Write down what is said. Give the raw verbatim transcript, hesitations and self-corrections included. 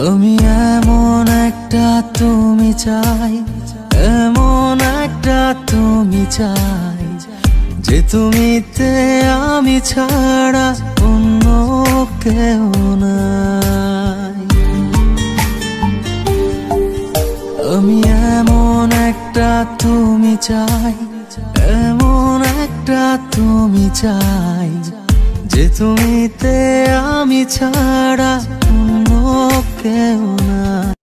আমি এমন একটা তুমি চাই, এমন একটা তুমি চাই, যে তুমিতে আমি ছাড়া অন্য কেউ নাই। আমি এমন একটা তুমি চাই, এমন একটা তুমি চাই, যে তুমিতে আমি ছাড়া অন্য কেউ নাই।